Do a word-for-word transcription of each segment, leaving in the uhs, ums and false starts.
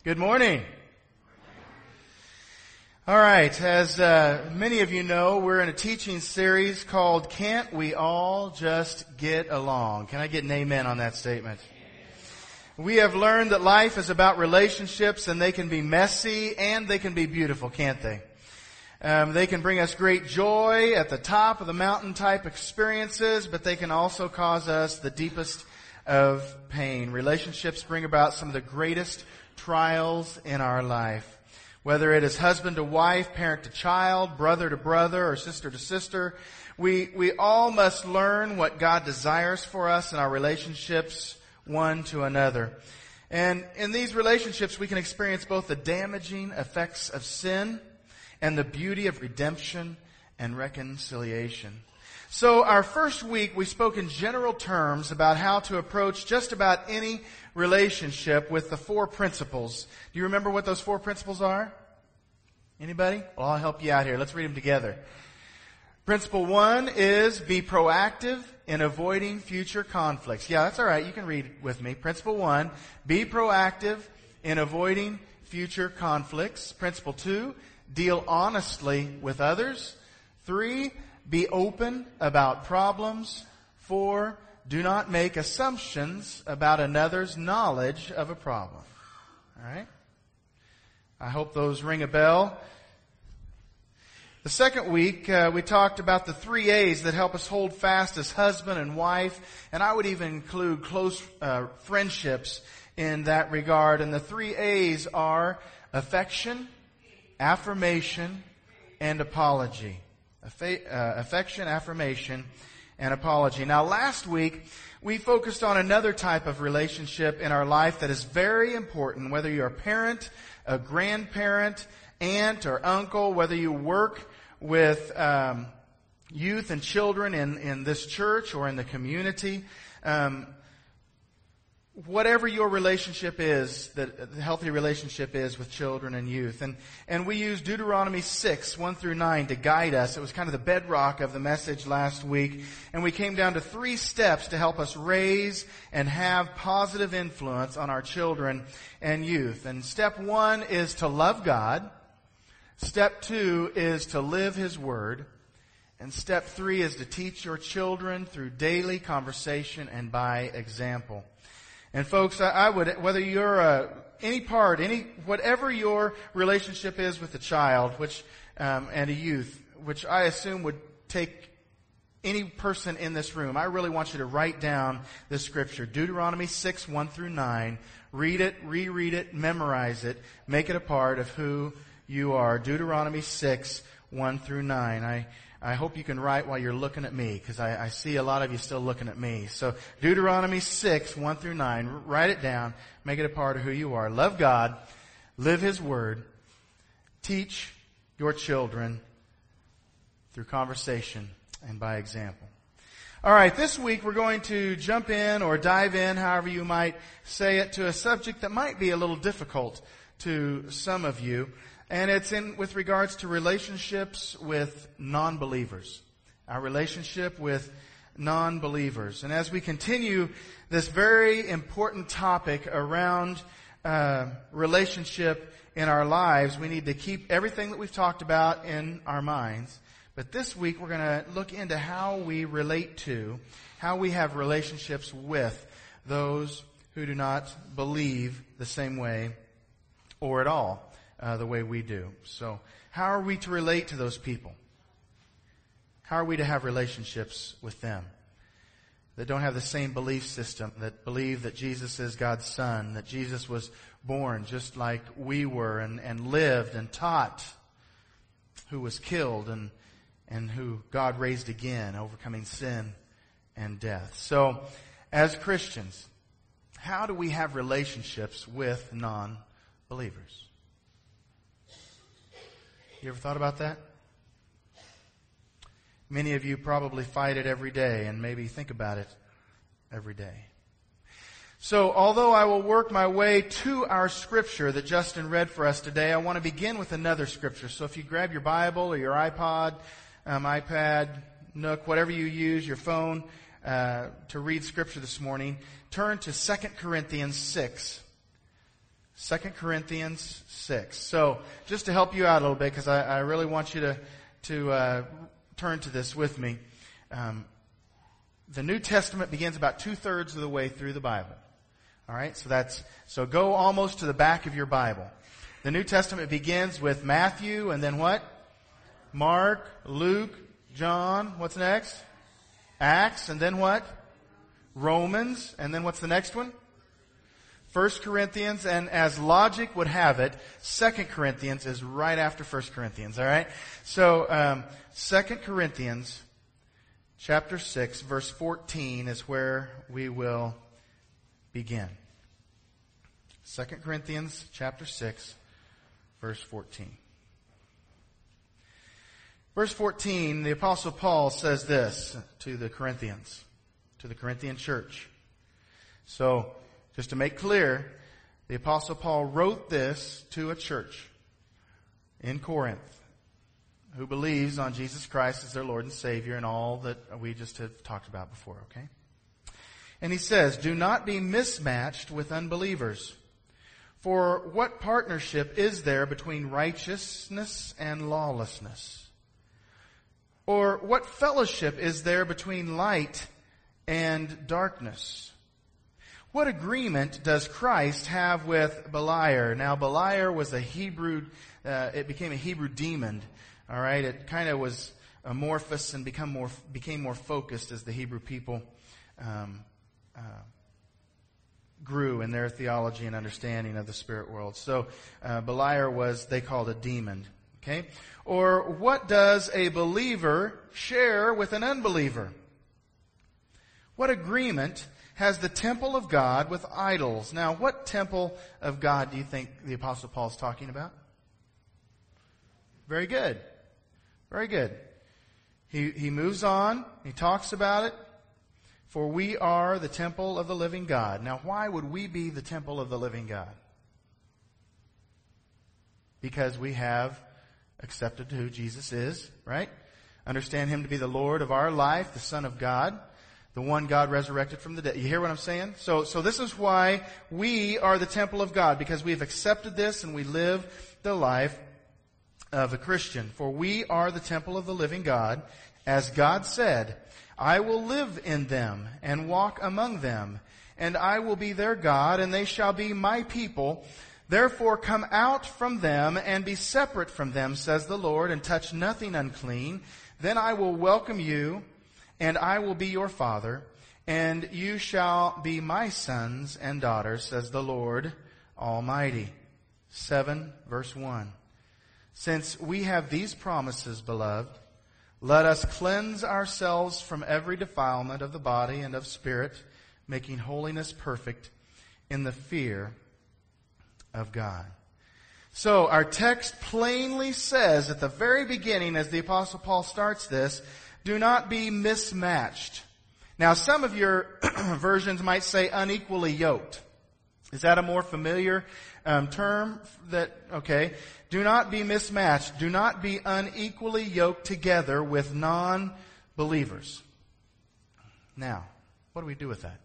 Good morning. All right, as uh, many of you know, we're in a teaching series called Can't We All Just Get Along? Can I get an amen on that statement? We have learned that life is about relationships, and they can be messy and they can be beautiful, can't they? Um, they can bring us great joy at the top of the mountain type experiences, but they can also cause us the deepest of pain. Relationships bring about some of the greatest trials in our life. Whether it is husband to wife, parent to child, brother to brother, or sister to sister, we, we all must learn what God desires for us in our relationships one to another. And in these relationships, we can experience both the damaging effects of sin and the beauty of redemption and reconciliation. So our first week, we spoke in general terms about how to approach just about any relationship with the four principles. Do you remember what those four principles are? Anybody? Well, I'll help you out here. Let's read them together. Principle one is be proactive in avoiding future conflicts. Yeah, that's all right. You can read with me. Principle one, be proactive in avoiding future conflicts. Principle two, deal honestly with others. Three, be open about problems. Four, do not make assumptions about another's knowledge of a problem. All right? I hope those ring a bell. The second week, uh, we talked about the three A's that help us hold fast as husband and wife, and I would even include close uh, friendships in that regard. And the three A's are affection, affirmation, and apology. Affa- uh, affection, affirmation, and apology. Now, last week, we focused on another type of relationship in our life that is very important, whether you're a parent, a grandparent, aunt or uncle, whether you work with um, youth and children in, in this church or in the community. Um, whatever your relationship is, that the healthy relationship is with children and youth. And, and we used Deuteronomy six, one through nine to guide us. It was kind of the bedrock of the message last week. And we came down to three steps to help us raise and have positive influence on our children and youth. And step one is to love God. Step two is to live His Word. And step three is to teach your children through daily conversation and by example. And folks, I, I would, whether you're uh, any part, any whatever your relationship is with a child, which um, and a youth, which I assume would take any person in this room, I really want you to write down this scripture, Deuteronomy six, one through nine. Read it, reread it, memorize it, make it a part of who you are. Deuteronomy six, one through nine. I I hope you can write while you're looking at me, because I, I see a lot of you still looking at me. So Deuteronomy six, one through nine. Write it down. Make it a part of who you are. Love God. Live His Word. Teach your children through conversation and by example. All right, this week we're going to jump in or dive in, however you might say it, to a subject that might be a little difficult to some of you. And it's in with regards to relationships with non-believers. Our relationship with non-believers. And as we continue this very important topic around uh, relationship in our lives, we need to keep everything that we've talked about in our minds. But this week we're going to look into how we relate to, how we have relationships with those who do not believe the same way or at all. Uh, the way we do. So, how are we to relate to those people? How are we to have relationships with them that don't have the same belief system, that believe that Jesus is God's Son, that Jesus was born just like we were and, and lived and taught, who was killed and, and who God raised again, overcoming sin and death. So, as Christians, how do we have relationships with non-believers? You ever thought about that? Many of you probably fight it every day and maybe think about it every day. So, although I will work my way to our scripture that Justin read for us today, I want to begin with another scripture. So if you grab your Bible or your iPod, um, iPad, Nook, whatever you use, your phone, uh, to read scripture this morning, turn to Second Corinthians six. Second Corinthians six. So, just to help you out a little bit, because I, I really want you to, to uh, turn to this with me. Um, the New Testament begins about two-thirds of the way through the Bible. All right, so that's so go almost to the back of your Bible. The New Testament begins with Matthew, and then what? Mark, Luke, John. What's next? Acts, and then what? Romans, and then what's the next one? First Corinthians, and as logic would have it, Second Corinthians is right after First Corinthians. All right, so um, Second Corinthians, chapter six, verse fourteen is where we will begin. Second Corinthians, chapter six, verse fourteen. Verse fourteen, the Apostle Paul says this to the Corinthians, to the Corinthian church. So, just to make clear, the Apostle Paul wrote this to a church in Corinth who believes on Jesus Christ as their Lord and Savior and all that we just have talked about before, okay? And he says, do not be mismatched with unbelievers. For what partnership is there between righteousness and lawlessness? Or what fellowship is there between light and darkness? What agreement does Christ have with Beliar? Now, Beliar was a Hebrew, uh, it became a Hebrew demon. All right, it kind of was amorphous and become more became more focused as the Hebrew people um, uh, grew in their theology and understanding of the spirit world. So, uh, Beliar was, they called a demon. Okay? Or what does a believer share with an unbeliever? What agreement has the temple of God with idols? Now, what temple of God do you think the Apostle Paul is talking about? Very good. Very good. He, he moves on. He talks about it. For we are the temple of the living God. Now, why would we be the temple of the living God? Because we have accepted who Jesus is, right? Understand Him to be the Lord of our life, the Son of God, the one God resurrected from the dead. You hear what I'm saying? So, so this is why we are the temple of God, because we've accepted this and we live the life of a Christian. For we are the temple of the living God, as God said, I will live in them and walk among them, and I will be their God, and they shall be my people. Therefore come out from them and be separate from them, says the Lord, and touch nothing unclean. Then I will welcome you, and I will be your Father, and you shall be my sons and daughters, says the Lord Almighty. seven, verse one. Since we have these promises, beloved, let us cleanse ourselves from every defilement of the body and of spirit, making holiness perfect in the fear of God. So our text plainly says at the very beginning, as the Apostle Paul starts this, do not be mismatched. Now, some of your versions might say unequally yoked. Is that a more familiar um, term? That okay? Do not be mismatched. Do not be unequally yoked together with non-believers. Now, what do we do with that?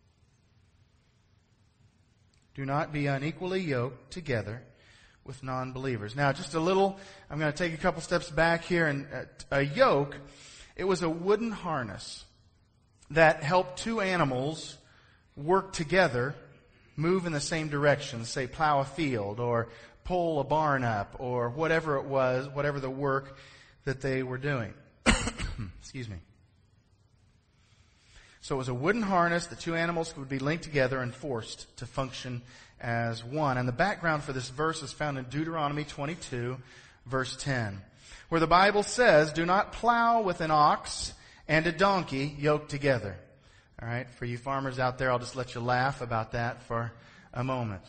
Do not be unequally yoked together with non-believers. Now, just a little, I'm going to take a couple steps back here. And a yoke, it was a wooden harness that helped two animals work together, move in the same direction, say plow a field or pull a barn up or whatever it was, whatever the work that they were doing. Excuse me. So it was a wooden harness. The two animals would be linked together and forced to function as one. And the background for this verse is found in Deuteronomy twenty-two, verse ten, where the Bible says, do not plow with an ox and a donkey yoked together. All right, for you farmers out there, I'll just let you laugh about that for a moment.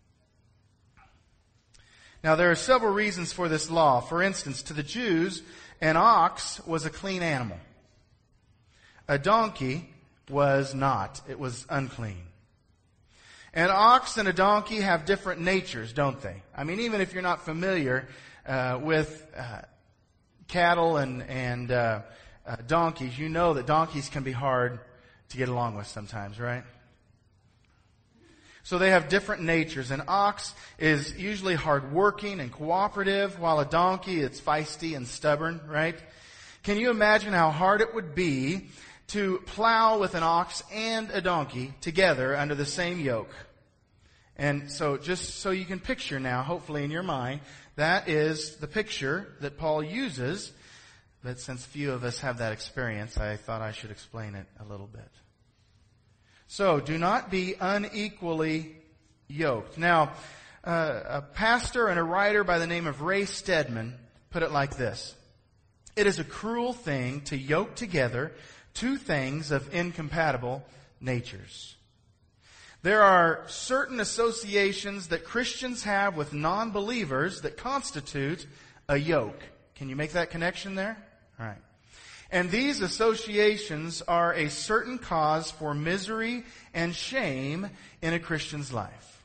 Now, there are several reasons for this law. For instance, to the Jews, an ox was a clean animal. A donkey was not. It was unclean. An ox and a donkey have different natures, don't they? I mean, even if you're not familiar uh, with uh, cattle and, and uh, uh, donkeys, you know that donkeys can be hard to get along with sometimes, right? So they have different natures. An ox is usually hardworking and cooperative, while a donkey, it's feisty and stubborn, right? Can you imagine how hard it would be to plow with an ox and a donkey together under the same yoke? And so just so you can picture now, hopefully in your mind, that is the picture that Paul uses. But since few of us have that experience, I thought I should explain it a little bit. So, do not be unequally yoked. Now, uh, a pastor and a writer by the name of Ray Stedman put it like this. It is a cruel thing to yoke together two things of incompatible natures. There are certain associations that Christians have with non-believers that constitute a yoke. Can you make that connection there? All right. And these associations are a certain cause for misery and shame in a Christian's life.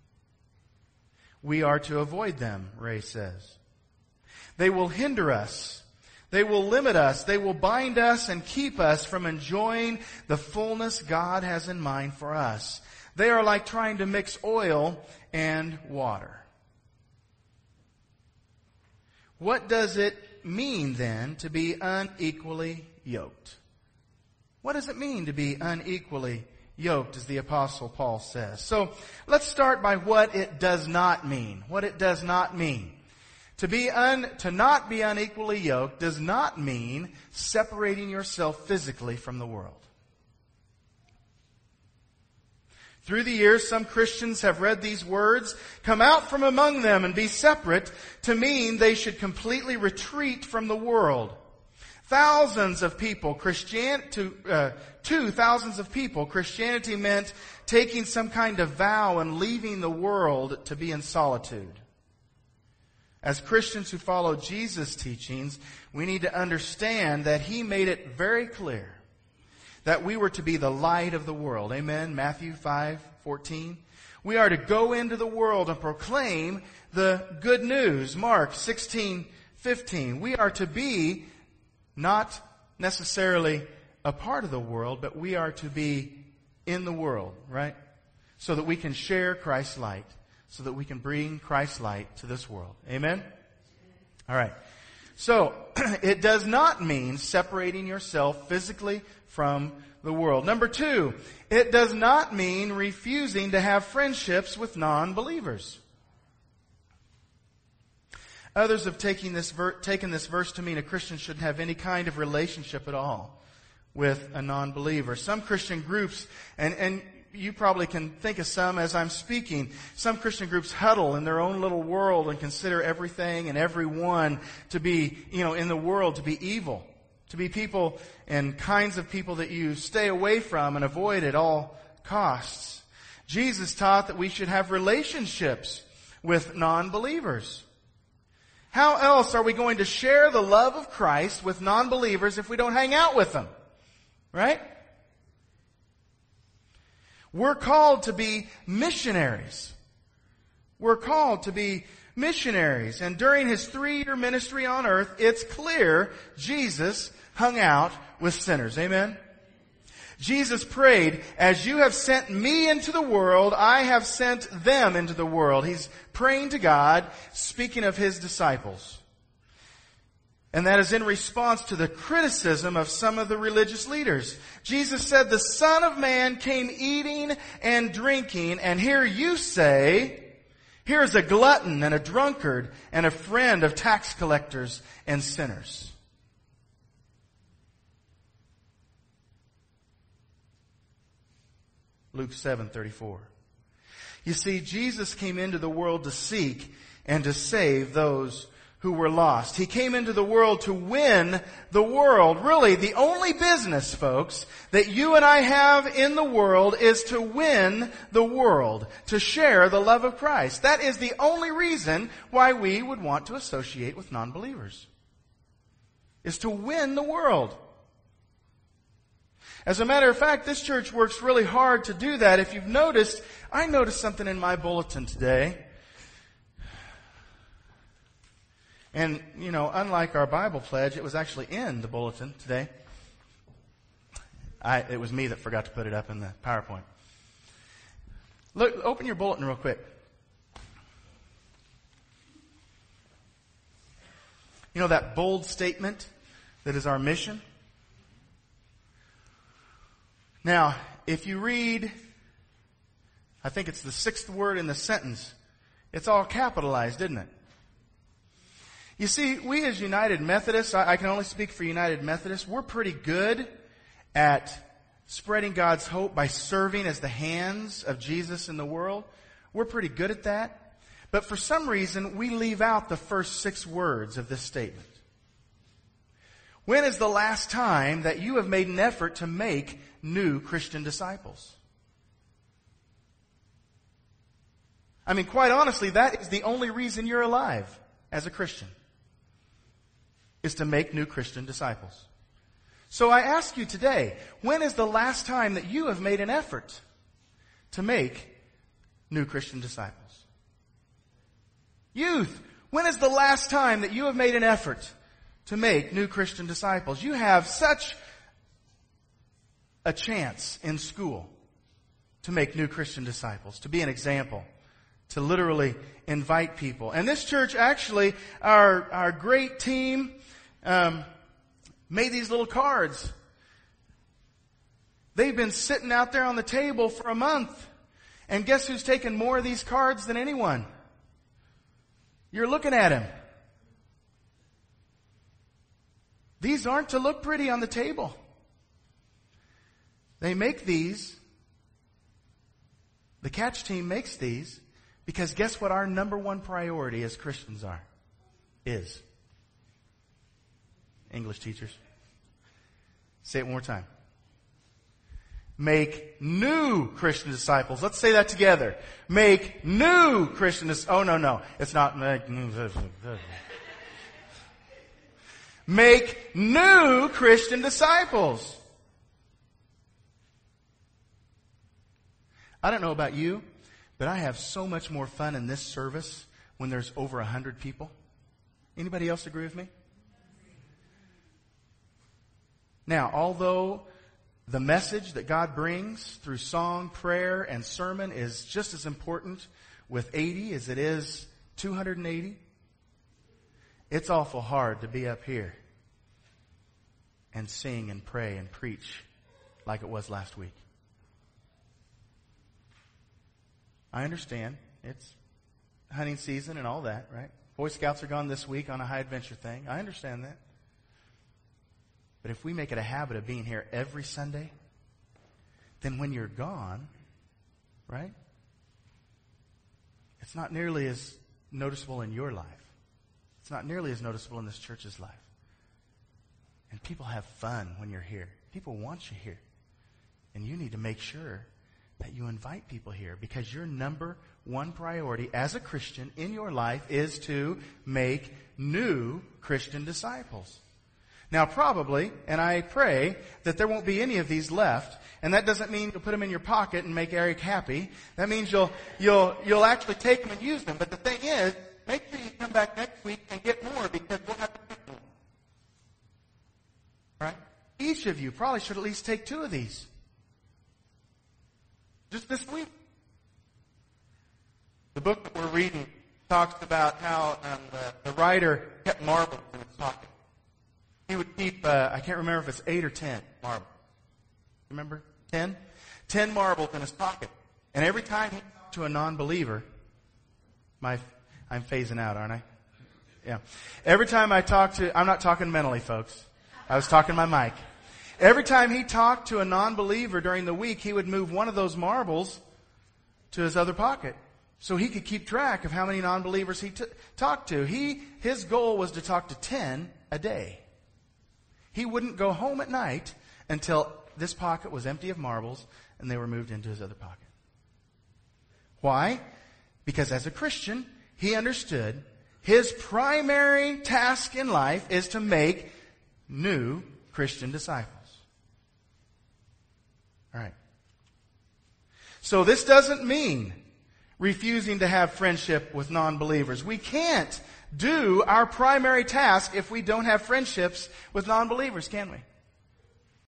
We are to avoid them, Ray says. They will hinder us. They will limit us. They will bind us and keep us from enjoying the fullness God has in mind for us. They are like trying to mix oil and water. What does it mean then to be unequally yoked? What does it mean to be unequally yoked, as the Apostle Paul says? So let's start by what it does not mean. What it does not mean. To be un, to not be unequally yoked does not mean separating yourself physically from the world. Through the years, some Christians have read these words, "Come out from among them and be separate," to mean they should completely retreat from the world. Thousands of people, Christian, to, uh, to thousands of people, Christianity meant taking some kind of vow and leaving the world to be in solitude. As Christians who follow Jesus' teachings, we need to understand that He made it very clear that we were to be the light of the world. Amen. Matthew five fourteen. We are to go into the world and proclaim the good news. Mark sixteen fifteen. We are to be not necessarily a part of the world, but we are to be in the world, right? So that we can share Christ's light, so that we can bring Christ's light to this world. Amen? All right. So, it does not mean separating yourself physically from the world. Number two, it does not mean refusing to have friendships with non-believers. Others have taken this, ver- taken this verse to mean a Christian shouldn't have any kind of relationship at all with a non-believer. Some Christian groups, and, and you probably can think of some as I'm speaking, some Christian groups huddle in their own little world and consider everything and everyone to be, you know, in the world to be evil, to be people and kinds of people that you stay away from and avoid at all costs. Jesus taught that we should have relationships with non-believers. How else are we going to share the love of Christ with non-believers if we don't hang out with them? Right? We're called to be missionaries. We're called to be missionaries. And during His three-year ministry on earth, it's clear Jesus hung out with sinners. Amen? Jesus prayed, "As you have sent me into the world, I have sent them into the world." He's praying to God, speaking of His disciples. And that is in response to the criticism of some of the religious leaders. Jesus said, "The Son of Man came eating and drinking, and here you say, here is a glutton and a drunkard and a friend of tax collectors and sinners." Luke seven thirty-four. You see, Jesus came into the world to seek and to save those who were lost. He came into the world to win the world. Really, the only business, folks, that you and I have in the world is to win the world, to share the love of Christ. That is the only reason why we would want to associate with non-believers, is to win the world. As a matter of fact, this church works really hard to do that. If you've noticed, I noticed something in my bulletin today. And, you know, unlike our Bible pledge, it was actually in the bulletin today. I, it was me that forgot to put it up in the PowerPoint. Look, open your bulletin real quick. You know that bold statement that is our mission? Now, if you read, I think it's the sixth word in the sentence, it's all capitalized, isn't it? You see, we as United Methodists, I, I can only speak for United Methodists, we're pretty good at spreading God's hope by serving as the hands of Jesus in the world. We're pretty good at that. But for some reason, we leave out the first six words of this statement. When is the last time that you have made an effort to make new Christian disciples? I mean, quite honestly, that is the only reason you're alive as a Christian, is to make new Christian disciples. So I ask you today, when is the last time that you have made an effort to make new Christian disciples? Youth, when is the last time that you have made an effort to make new Christian disciples? You have such a chance in school to make new Christian disciples, to be an example, to literally invite people. And this church, actually, our, our great team, um, made these little cards. They've been sitting out there on the table for a month. And guess who's taken more of these cards than anyone? You're looking at him. These aren't to look pretty on the table. They make these, the Catch team makes these, because guess what our number one priority as Christians are? Is. English teachers. Say it one more time. Make new Christian disciples. Let's say that together. Make new Christian disciples. Oh, no, no. It's not make new. Make new Christian disciples. I don't know about you, but I have so much more fun in this service when there's over a hundred people. Anybody else agree with me? Now, although the message that God brings through song, prayer, and sermon is just as important with eighty as it is two hundred eighty, it's awful hard to be up here and sing and pray and preach like it was last week. I understand. It's hunting season and all that, right? Boy Scouts are gone this week on a high adventure thing. I understand that. But if we make it a habit of being here every Sunday, then when you're gone, right? It's not nearly as noticeable in your life. It's not nearly as noticeable in this church's life. And people have fun when you're here. People want you here. And you need to make sure that you invite people here, because your number one priority as a Christian in your life is to make new Christian disciples. Now probably, and I pray that there won't be any of these left, and that doesn't mean you'll put them in your pocket and make Eric happy. That means you'll, you'll, you'll actually take them and use them. But the thing is, make sure you come back next week and get more, because we'll have to pick more. Right? Each of you probably should at least take two of these. Just this week. The book that we're reading talks about how um, the, the writer kept marbles in his pocket. He would keep, uh, I can't remember if it's eight or ten marbles. Remember? Ten? Ten marbles in his pocket. And every time he talked to a non-believer, my, I'm phasing out, aren't I? Yeah. Every time I talk to, I'm not talking mentally, folks. I was talking my mic. Every time he talked to a non-believer during the week, he would move one of those marbles to his other pocket, so he could keep track of how many non-believers he t- talked to. He, his goal was to talk to ten a day. He wouldn't go home at night until this pocket was empty of marbles and they were moved into his other pocket. Why? Because as a Christian, he understood his primary task in life is to make new Christian disciples. All right. So this doesn't mean refusing to have friendship with non-believers. We can't do our primary task if we don't have friendships with non-believers, can we?